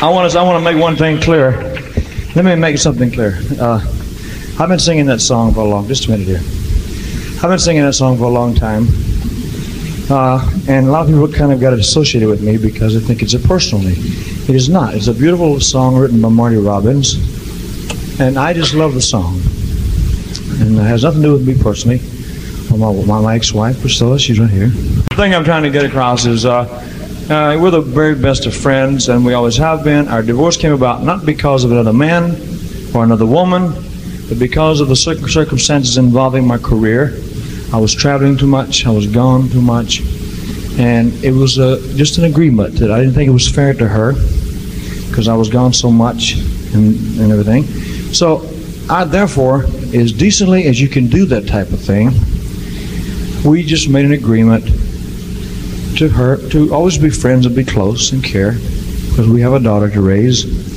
I want to make one thing clear. Let me make something clear. I've been singing that song for just a minute here. I've been singing that song for a long time. And a lot of people kind of got it associated with me because they think it's a personal thing. It is not. It's a beautiful song written by Marty Robbins. And I just love the song. And it has nothing to do with me personally. My ex-wife, Priscilla, she's right here. The thing I'm trying to get across is we're the very best of friends, and we always have been. Our divorce came about not because of another man or another woman, but because of the circumstances involving my career. I was traveling too much. I was gone too much. And it was just an agreement that I didn't think it was fair to her because I was gone so much and everything. So I, therefore, as decently as you can do that type of thing, we just made an agreement to always be friends and be close and care because we have a daughter to raise.